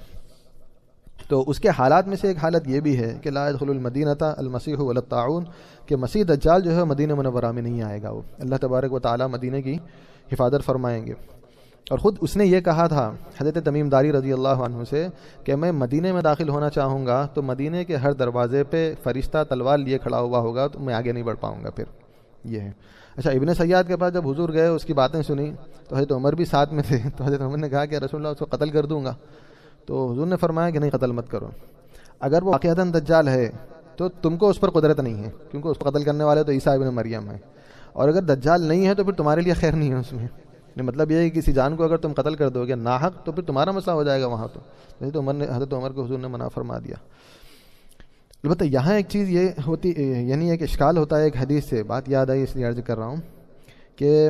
تو اس کے حالات میں سے ایک حالت یہ بھی ہے کہ لا يدخل المدینۃ المسیح ولا الطاعون، کہ مسیح دجال جو ہے مدینہ منورہ میں نہیں آئے گا. وہ اللہ تبارک و تعالیٰ مدینہ کی حفاظت فرمائیں گے. اور خود اس نے یہ کہا تھا حضرت تمیم داری رضی اللہ عنہ سے کہ میں مدینہ میں داخل ہونا چاہوں گا تو مدینہ کے ہر دروازے پہ فرشتہ تلوار لیے کھڑا ہوا ہوگا تو میں آگے نہیں بڑھ پاؤں گا. پھر یہ ہے. اچھا ابن سیاد کے پاس جب حضور گئے اس کی باتیں سنی تو حضرت عمر بھی ساتھ میں تھے. تو حضرت عمر نے کہا کہ رسول اللہ اس کو قتل کر دوں گا. تو حضور نے فرمایا کہ نہیں، قتل مت کرو. اگر وہ واقعتاً دجال ہے تو تم کو اس پر قدرت نہیں ہے، کیونکہ اس کو قتل کرنے والے تو عیسیٰ ابن مریم ہے. اور اگر دجال نہیں ہے تو پھر تمہارے لیے خیر نہیں ہے اس میں. مطلب یہ ہے کہ کسی جان کو اگر تم قتل کر دو گے ناحق تو پھر تمہارا مسئلہ ہو جائے گا وہاں. تو حضرت عمر کو حضور نے منع فرما دیا. البتہ یہاں ایک چیز یہ ہوتی، یعنی ایک اشکال ہوتا ہے. ایک حدیث سے بات یاد آئی اس لیے عرض کر رہا ہوں کہ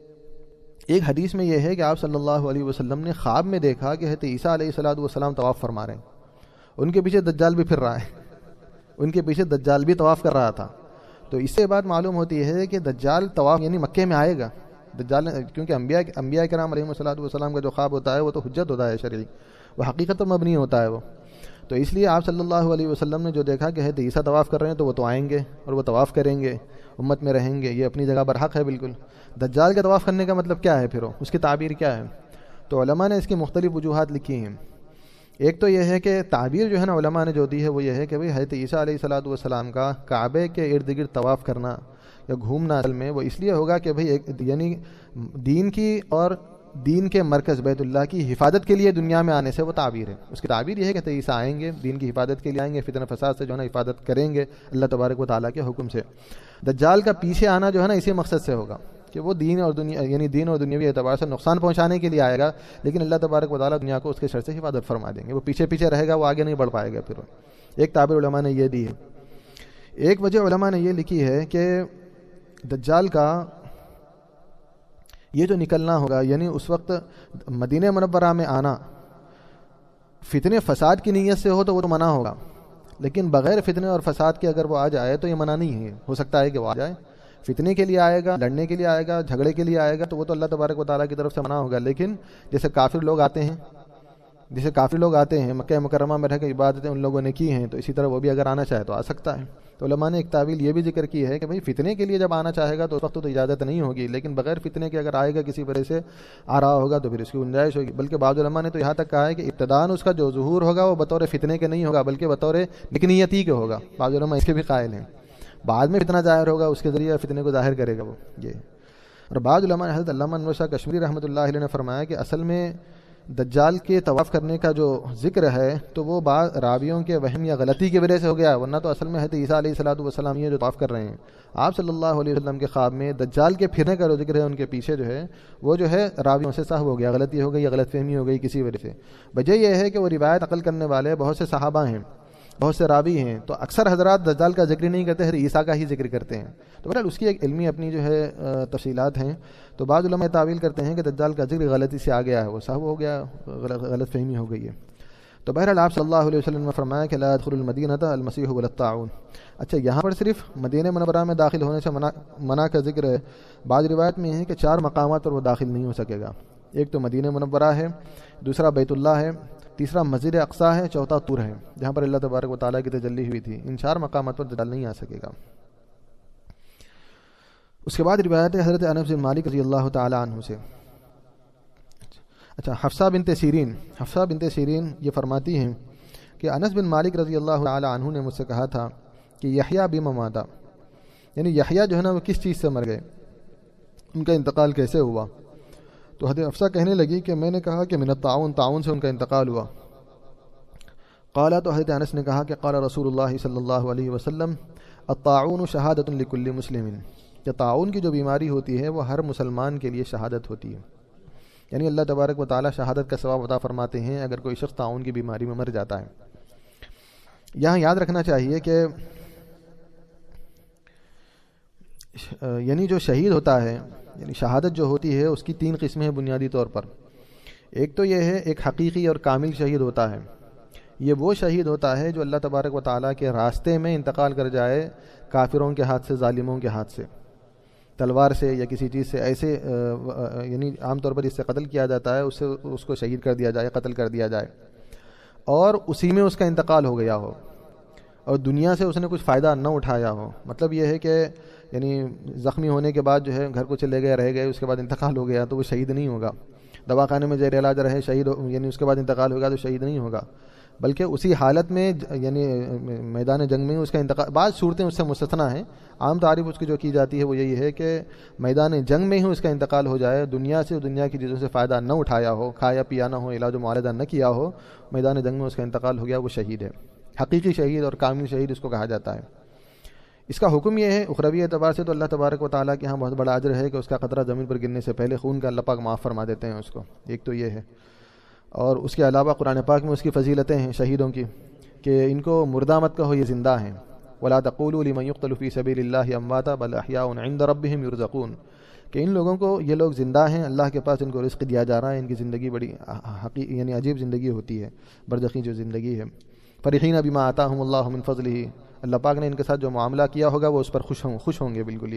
ایک حدیث میں یہ ہے کہ آپ صلی اللہ علیہ وسلم نے خواب میں دیکھا کہ حضرت عیسیٰ علیہ السلام طواف فرما رہے ہیں، ان کے پیچھے دجال بھی پھر رہا ہے، ان کے پیچھے دجال بھی طواف کر رہا تھا. تو اس سے بات معلوم ہوتی ہے کہ دجال طواف یعنی مکے میں آئے گا. دجال کیونکہ انبیاء کرام علیہ السلام کا جو خواب ہوتا ہے وہ تو حجت ہوتا ہے شرعی، وہ حقیقت پر مبنی ہوتا ہے وہ. تو اس لیے آپ صلی اللہ علیہ وسلم نے جو دیکھا کہ حضرت عیسیٰ طواف کر رہے ہیں تو وہ تو آئیں گے اور وہ طواف کریں گے، امت میں رہیں گے، یہ اپنی جگہ پر حق ہے بالکل. دجال کے طواف کرنے کا مطلب کیا ہے پھر اس کی تعبیر کیا ہے؟ تو علماء نے اس کی مختلف وجوہات لکھی ہیں. ایک تو یہ ہے کہ تعبیر جو ہے نا علماء نے جو دی ہے وہ یہ ہے کہ بھئی حضرت عیسیٰ علیہ السلام کا کعبے کے ارد گرد طواف کرنا یا گھومنا اصل میں وہ اس لیے ہوگا کہ بھئی یعنی دین کی اور دین کے مرکز بیت اللہ کی حفاظت کے لیے دنیا میں آنے سے وہ تعبیر ہے. اس کی تعبیر یہ ہے کہ عیسیٰ آئیں گے، دین کی حفاظت کے لیے آئیں گے، فتنہ فساد سے جو ہے نا حفاظت کریں گے اللہ تبارک و تعالیٰ کے حکم سے. دجال کا پیچھے آنا جو ہے نا اسی مقصد سے ہوگا کہ وہ دین اور دنیا یعنی دین اور دنیاوی اعتبار سے نقصان پہنچانے کے لیے آئے گا، لیکن اللہ تبارک و تعالیٰ دنیا کو اس کے شر سے حفاظت فرما دیں گے. وہ پیچھے پیچھے رہے گا، وہ آگے نہیں بڑھ پائے گا. پھر ایک تعبیر علماء نے یہ دی ہے. ایک وجہ علماء نے یہ لکھی ہے کہ دجال کا یہ جو نکلنا ہوگا یعنی اس وقت مدینہ منورہ میں آنا فتنے فساد کی نیت سے ہو تو وہ تو منع ہوگا، لیکن بغیر فتنے اور فساد کے اگر وہ آ جائے تو یہ منع نہیں ہے. ہو سکتا ہے کہ وہ آ جائے، فتنے کے لیے آئے گا، لڑنے کے لیے آئے گا، جھگڑے کے لیے آئے گا تو وہ تو اللہ تبارک و تعالیٰ کی طرف سے منع ہوگا. لیکن جیسے کافر لوگ آتے ہیں مکہ مکرمہ میں رہ کے عبادتیں ان لوگوں نے کی ہیں، تو اسی طرح وہ بھی اگر آنا چاہے تو آ سکتا ہے. تو علماء نے ایک تعویل یہ بھی ذکر کی ہے کہ بھئی فتنے کے لیے جب آنا چاہے گا تو اس وقت تو اجازت نہیں ہوگی، لیکن بغیر فتنے کے اگر آئے گا کسی وجہ سے آ رہا ہوگا تو پھر اس کی گنجائش ہوگی. بلکہ بعض علماء نے تو یہاں تک کہا ہے کہ ابتداءً اس کا جو ظہور ہوگا وہ بطور فتنے کے نہیں ہوگا بلکہ بطور نکنیتی کے ہوگا. بعض علماء اس کے بھی قائل ہیں. بعد میں فتنہ ظاہر ہوگا، اس کے ذریعے فتنے کو ظاہر کرے گا وہ یہ. اور بعض علماء حضرت علامہ انور شاہ کشمیری رحمۃ اللہ علیہ نے فرمایا کہ اصل میں دجال کے طواف کرنے کا جو ذکر ہے تو وہ بعض راویوں کے وہم یا غلطی کی وجہ سے ہو گیا، ورنہ تو اصل میں حضرت عیسیٰ علیہ الصلوۃ والسلام یہ جو طواف کر رہے ہیں، آپ صلی اللہ علیہ وسلم کے خواب میں دجال کے پھرنے کا جو ذکر ہے ان کے پیچھے جو ہے وہ جو ہے راویوں سے سہو ہو گیا، غلطی ہو گئی یا غلط فہمی ہو گئی کسی وجہ سے۔ وجہ یہ ہے کہ وہ روایت نقل کرنے والے بہت سے صحابہ ہیں، بہت سے راوی ہیں، تو اکثر حضرات دجال کا ذکر نہیں کرتے، حضرت عیسیٰ کا ہی ذکر کرتے ہیں۔ تو بہرحال اس کی ایک علمی اپنی جو ہے تفصیلات ہیں۔ تو بعض علماء تعویل کرتے ہیں کہ دجال کا ذکر غلطی سے آ گیا ہے، وہ سہو ہو گیا، غلط فہمی ہو گئی ہے۔ تو بہرحال آپ صلی اللہ علیہ وسلم نے فرمایا کہ لا يدخل المدینہ المسیح ولا الطاعون۔ اچھا، یہاں پر صرف مدینہ منورہ میں داخل ہونے سے منع کا ذکر ہے۔ بعض روایت میں ہے کہ 4 مقامات پر وہ داخل نہیں ہو سکے گا۔ ایک تو مدینہ منورہ ہے، دوسرا بیت اللہ ہے، تیسرا مسجد اقصیٰ ہے، چوتھا طور ہے جہاں پر اللہ تبارک و تعالیٰ کی تجلی ہوئی تھی۔ ان 4 مقامات پر دجال نہیں آ سکے گا۔ اس کے بعد روایت ہے حضرت انس بن مالک رضی اللہ تعالی عنہ سے۔ اچھا، حفصہ بنت سیرین یہ فرماتی ہیں کہ انس بن مالک رضی اللہ تعالی عنہ نے مجھ سے کہا تھا کہ یحییٰ بما ماتا، یعنی یحییٰ جو ہے نا وہ کس چیز سے مر گئے، ان کا انتقال کیسے ہوا؟ تو حضرت حفصہ کہنے لگی کہ میں نے کہا کہ من الطاعون، طاعون سے ان کا انتقال ہوا۔ قال، تو حضرت انس نے کہا کہ قال رسول اللہ صلی اللہ علیہ وسلم الطاعون شہادۃ لکل مسلم، کہ طاعون کی جو بیماری ہوتی ہے وہ ہر مسلمان کے لیے شہادت ہوتی ہے، یعنی اللہ تبارک و تعالی شہادت کا ثواب عطا فرماتے ہیں اگر کوئی شخص طاعون کی بیماری میں مر جاتا ہے۔ یہاں یاد رکھنا چاہیے کہ یعنی جو شہید ہوتا ہے، یعنی شہادت جو ہوتی ہے اس کی 3 قسمیں ہیں بنیادی طور پر۔ ایک تو یہ ہے ایک حقیقی اور کامل شہید ہوتا ہے، یہ وہ شہید ہوتا ہے جو اللہ تبارک و تعالیٰ کے راستے میں انتقال کر جائے، کافروں کے ہاتھ سے، ظالموں کے ہاتھ سے، تلوار سے یا کسی چیز سے، ایسے یعنی عام طور پر اس سے قتل کیا جاتا ہے، اس کو شہید کر دیا جائے، قتل کر دیا جائے، اور اسی میں اس کا انتقال ہو گیا ہو اور دنیا سے اس نے کچھ فائدہ نہ اٹھایا ہو۔ مطلب یہ ہے کہ یعنی زخمی ہونے کے بعد جو ہے گھر کو چلے گئے، رہ گئے، اس کے بعد انتقال ہو گیا تو وہ شہید نہیں ہوگا۔ دواخانے میں زیر علاج رہے، شہید یعنی اس کے بعد انتقال ہوگا تو شہید نہیں ہوگا، بلکہ اسی حالت میں یعنی میدان جنگ میں اس کا انتقال۔ بعض صورتیں اس سے مستثنا ہیں، عام تعریف اس کی جو کی جاتی ہے وہ یہی ہے کہ میدان جنگ میں ہی اس کا انتقال ہو جائے، دنیا سے، دنیا کی چیزوں سے فائدہ نہ اٹھایا ہو، کھایا پیا نہ ہو، علاج و معالجہ نہ کیا ہو، میدان جنگ میں اس کا انتقال ہو گیا، وہ شہید ہے۔ حقیقی شہید اور کامل شہید اس کو کہا جاتا ہے۔ اس کا حکم یہ ہے اخروی اعتبار سے تو اللہ تبارک و تعالیٰ کے ہاں بہت بڑا اجر ہے کہ اس کا قطرہ زمین پر گرنے سے پہلے خون کا اللہ پاک معاف فرما دیتے ہیں اس کو، ایک تو یہ ہے۔ اور اس کے علاوہ قرآن پاک میں اس کی فضیلتیں ہیں شہیدوں کی کہ ان کو مردہ مت کہو، یہ زندہ ہیں۔ وَلَا تَقُولُوا لِمَن يُقْتَلُ فِي سَبِيلِ اللَّهِ أَمْوَاتًا بَلْ أَحْيَاءٌ عِندَ رَبِّهِمْ يُرْزَقُونَ، کہ ان لوگوں کو، یہ لوگ زندہ ہیں، اللہ کے پاس ان کو رزق دیا جا رہا ہے، ان کی زندگی بڑی یعنی عجیب زندگی ہوتی ہے، برزخی جو زندگی ہے۔ فَرِحِينَ بِمَا آتَاهُمُ اللَّهُ مِنْ فَضْلِهِ، اللہ پاک نے ان کے ساتھ جو معاملہ کیا ہوگا وہ اس پر خوش ہوں گے بالکل۔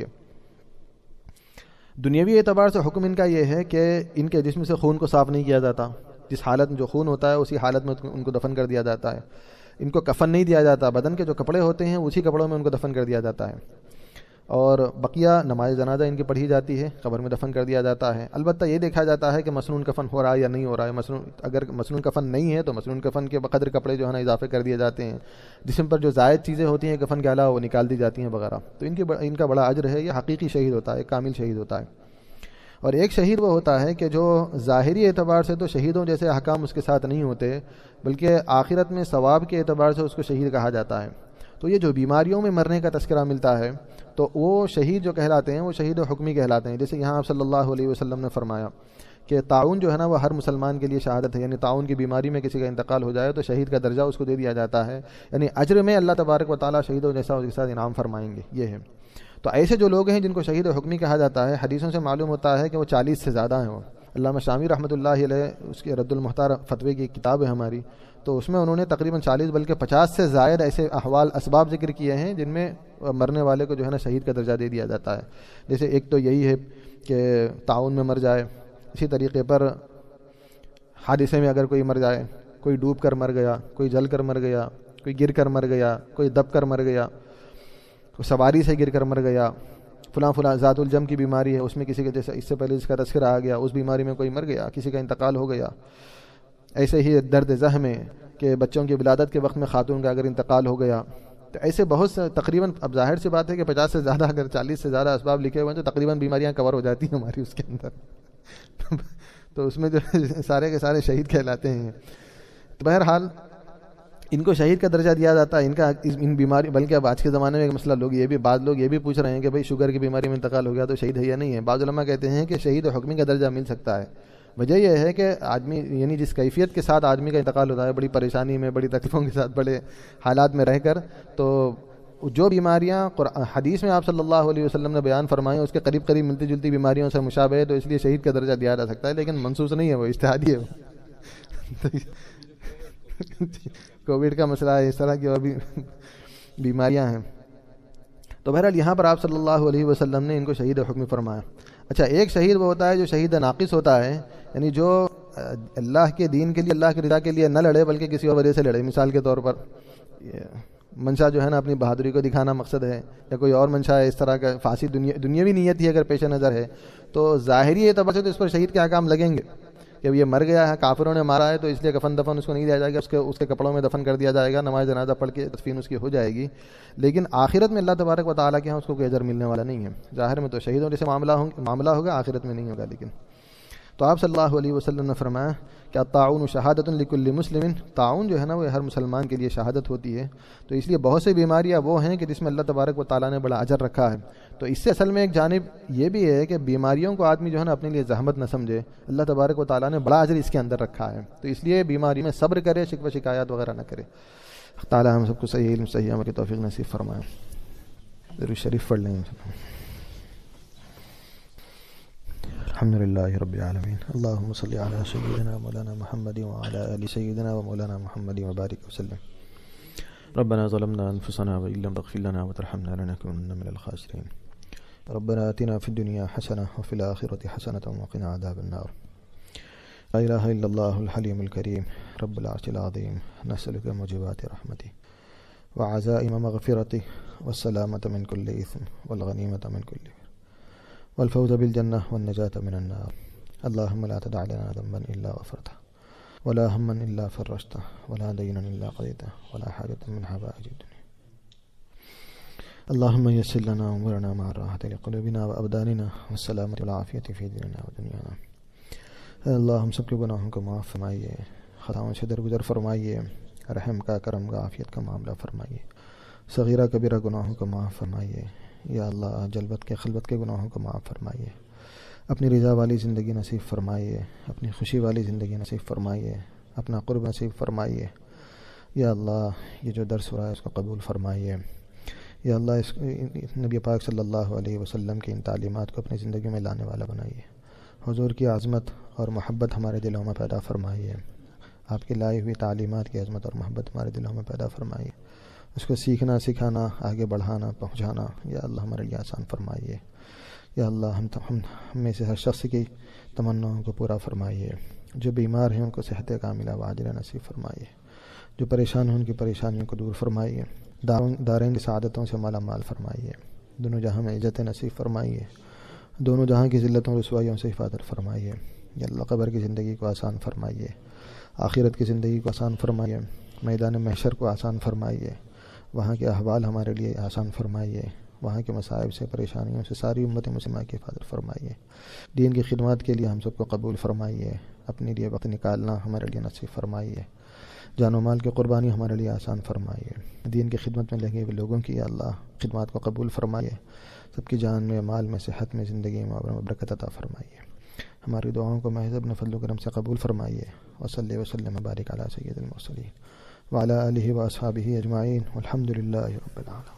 یہ دنیاوی اعتبار سے حکم ان کا یہ ہے کہ ان کے جسم سے خون کو صاف نہیں کیا جاتا، جس حالت میں جو خون ہوتا ہے اسی حالت میں ان کو دفن کر دیا جاتا ہے۔ ان کو کفن نہیں دیا جاتا، بدن کے جو کپڑے ہوتے ہیں اسی کپڑوں میں ان کو دفن کر دیا جاتا ہے، اور بقیہ نماز جنازہ ان کی پڑھی جاتی ہے، قبر میں دفن کر دیا جاتا ہے۔ البتہ یہ دیکھا جاتا ہے کہ مسنون کفن ہو رہا ہے یا نہیں ہو رہا ہے۔ اگر مسنون کفن نہیں ہے تو مسنون کفن کے بقدر کپڑے جو ہے نا اضافے کر دیے جاتے ہیں، جسم پر جو زائد چیزیں ہوتی ہیں کفن کے علاوہ وہ نکال دی جاتی ہیں وغیرہ۔ تو ان کا بڑا اجر ہے، یہ حقیقی شہید ہوتا ہے، کامل شہید ہوتا ہے۔ اور ایک شہید وہ ہوتا ہے کہ جو ظاہری اعتبار سے تو شہیدوں جیسے احکام اس کے ساتھ نہیں ہوتے، بلکہ آخرت میں ثواب کے اعتبار سے اس کو شہید کہا جاتا ہے۔ تو یہ جو بیماریوں میں مرنے کا تذکرہ ملتا ہے تو وہ شہید جو کہلاتے ہیں وہ شہید حکمی کہلاتے ہیں، جیسے یہاں آپ صلی اللہ علیہ وسلم نے فرمایا کہ طاعون جو ہے نا وہ ہر مسلمان کے لیے شہادت ہے، یعنی طاعون کی بیماری میں کسی کا انتقال ہو جائے تو شہید کا درجہ اس کو دے دیا جاتا ہے، یعنی اجر میں اللہ تبارک و تعالیٰ شہیدوں جیسا اس کے ساتھ انعام فرمائیں گے، یہ ہے۔ تو ایسے جو لوگ ہیں جن کو شہید حکمی کہا جاتا ہے، حدیثوں سے معلوم ہوتا ہے کہ وہ 40 سے زیادہ ہیں۔ وہ علامہ شامی رحمۃ اللہ علیہ، اس کے رد المختار فتوے کی کتاب ہے ہماری، تو اس میں انہوں نے تقریباً 40 بلکہ 50 سے زائد ایسے احوال اسباب ذکر کیے ہیں جن میں مرنے والے کو جو ہے نا شہید کا درجہ دے دیا جاتا ہے۔ جیسے ایک تو یہی ہے کہ طاعون میں مر جائے، اسی طریقے پر حادثے میں اگر کوئی مر جائے، کوئی ڈوب کر مر گیا، کوئی جل کر مر گیا، کوئی گر کر مر گیا، کوئی دب کر مر گیا، کوئی سواری سے گر کر مر گیا، فلاں ذات الجم کی بیماری ہے اس میں کسی کے جیسے اس سے پہلے جس کا تذکرہ آ گیا اس بیماری میں کوئی مر گیا، کسی کا انتقال ہو گیا۔ ایسے ہی درد زخم ہے کہ بچوں کی ولادت کے وقت میں خاتون کا اگر انتقال ہو گیا، تو ایسے بہت سے تقریباً، اب ظاہر سی بات ہے کہ 50 سے زیادہ اگر 40 سے زیادہ اسباب لکھے ہوئے ہیں تو تقریباً بیماریاں کور ہو جاتی ہیں ہماری اس کے اندر۔ تو اس میں جو سارے کے سارے شہید کہلاتے ہیں. تو بہرحال ان کو شہید کا درجہ دیا جاتا ہے. ان بیماری، بلکہ اب آج کے زمانے میں ایک مسئلہ بعض لوگ یہ بھی پوچھ رہے ہیں کہ بھائی شوگر کی بیماری میں انتقال ہو گیا تو شہید ہے یا نہیں ہے. بعض علماء کہتے ہیں کہ شہید حکمی کا درجہ مل سکتا ہے. وجہ یہ ہے کہ آدمی یعنی جس کیفیت کے ساتھ آدمی کا انتقال ہوتا ہے، بڑی پریشانی میں، بڑی تکلیفوں کے ساتھ، بڑے حالات میں رہ کر، تو جو بیماریاں حدیث میں آپ صلی اللہ علیہ وسلم نے بیان فرمائی اس کے قریب قریب ملتی جلتی بیماریوں سے مشابہ ہے، تو اس لیے شہید کا درجہ دیا جا سکتا ہے، لیکن منصوص نہیں ہے، وہ اجتہادی ہے. کووڈ کا مسئلہ ہے، اس طرح کی اور بھی بیماریاں ہیں. تو بہرحال یہاں پر آپ صلی اللہ علیہ وسلم نے ان کو شہید حکم فرمایا. اچھا، ایک شہید وہ ہوتا ہے جو شہید ناقص ہوتا ہے، یعنی جو اللہ کے دین کے لیے، اللہ کی رضا کے لیے نہ لڑے بلکہ کسی اور وجہ سے لڑے. مثال کے طور پر منشا جو ہے نا اپنی بہادری کو دکھانا مقصد ہے، یا کوئی اور منشا ہے اس طرح کا فاسد دنیاوی نیت ہی اگر پیش نظر ہے، تو ظاہری اعتبار سے تو اس پر شہید کے احکام لگیں گے. جب یہ مر گیا ہے، کافروں نے مارا ہے، تو اس لیے کفن دفن اس کو نہیں دیا جائے گا، اس کے کپڑوں میں دفن کر دیا جائے گا، نماز جنازہ پڑھ کے تدفین اس کی ہو جائے گی. لیکن آخرت میں اللہ تبارک و تعالیٰ کے ہاں اس کو کوئی اجر ملنے والا نہیں ہے. ظاہر میں تو شہیدوں جیسے معاملہ ہوگا، آخرت میں نہیں ہوگا. لیکن تو آپ صلی اللہ علیہ وسلم نے فرمایا کہ الطاعون شہادۃ لکل مسلم، طاعون جو ہے نا وہ ہر مسلمان کے لیے شہادت ہوتی ہے. تو اس لیے بہت سی بیماریاں وہ ہیں کہ جس میں اللہ تبارک و تعالیٰ نے بڑا اجر رکھا ہے. تو اس سے اصل میں ایک جانب یہ بھی ہے کہ بیماریوں کو آدمی جو ہے نا اپنے لیے زحمت نہ سمجھے، اللہ تبارک و تعالیٰ نے بڑا اجر اس کے اندر رکھا ہے. تو اس لیے بیماری میں صبر کرے، شکوہ شکایات وغیرہ نہ کرے. تعالیٰ ہم سب کو صحیح علم، صحیح عمل کی توفیق نصیب فرمائے. درود شریف پڑھ لیں. الحمد للہ رب العالمین، اللہم صلی علی سیدنا مولانا محمد وعلی آل سیدنا ومولانا محمد وبارک وسلم. ربنا ظلمنا انفسنا وان لم تغفر لنا وترحمنا لنكونن من الخاسرین. ربنا آتنا فی الدنیا حسنہ وفی الآخرۃ حسنۃ وقنا عذاب النار. لا الہ الا اللہ الحلیم الکریم رب العرش العظیم، نسألک موجبات رحمتہ وعزائم مغفرتہ والسلامۃ من کل اثم والغنیمۃ من کل والفوز بالجنة والنجاة من النار. اللهم لا تدع لنا ذنبا إلا غفرته ولا هما إلا فرجته ولا دينا إلا قضيته ولا حاجة من حوائج الدنيا. اللهم يسر لنا أمورنا مع الراحة لقلوبنا وأبداننا والسلامة والعافية في ديننا ودنيانا. اللہ ہم سب کے گناہوں کو معاف فرمائیے، خطاؤں سے درگزر فرمائیے، رحم کا، کرم کا، عافیت کا معاملہ فرمائیے، صغیرہ کبیرہ گناہوں کو معاف فرمائیے. یا اللہ جلوت کے خلوت کے گناہوں کو معاف فرمائیے، اپنی رضا والی زندگی نصیب فرمائیے، اپنی خوشی والی زندگی نصیب فرمائیے، اپنا قرب نصیب فرمائیے. یا اللہ یہ جو درس ہو رہا ہے اس کو قبول فرمائیے. یا اللہ اس نبی پاک صلی اللہ علیہ وسلم کی ان تعلیمات کو اپنی زندگی میں لانے والا بنائیے. حضور کی عظمت اور محبت ہمارے دلوں میں پیدا فرمائیے. آپ کی لائی ہوئی تعلیمات کی عظمت اور محبت ہمارے دلوں میں پیدا فرمائیے. اس کو سیکھنا، سکھانا، آگے بڑھانا، پہنچانا یا اللہ ہمارے لیے آسان فرمائیے. یا اللہ ہم میں سے ہر شخص کی تمناؤں کو پورا فرمائیے. جو بیمار ہیں ان کو صحت کاملہ و عاجلہ نصیب فرمائیے. جو پریشان ہیں ان کی پریشانیوں کو دور فرمائیے. دارین کی سعادتوں سے مالا مال فرمائیے. دونوں جہاں میں عزت نصیب فرمائیے. دونوں جہاں کی ذلتوں رسوائیوں سے حفاظت فرمائیے. یا اللہ قبر کی زندگی کو آسان فرمائیے، آخرت کی زندگی کو آسان فرمائیے، میدان محشر کو آسان فرمائیے. وہاں کے احوال ہمارے لیے آسان فرمائیے. وہاں کے مصائب سے، پریشانیوں سے ساری امت مسلمہ کی حفاظت فرمائیے. دین کی خدمات کے لیے ہم سب کو قبول فرمائیے. اپنے لیے وقت نکالنا ہمارے لیے نصیب فرمائیے. جان و مال کی قربانی ہمارے لیے آسان فرمائیے. دین کی خدمت میں لگے ہوئے لوگوں کی یا اللہ خدمات کو قبول فرمائیے. سب کی جان میں، مال میں، صحت میں، زندگی میں برکت عطا فرمائیے. ہماری دعاؤں کو محض اپنے فضل و کرم سے قبول فرمائیے. وصلی وسلم وبارک علی سید المرسلین وعلی آلہ واصحابہ اجمعین والحمد للہ رب العالمین.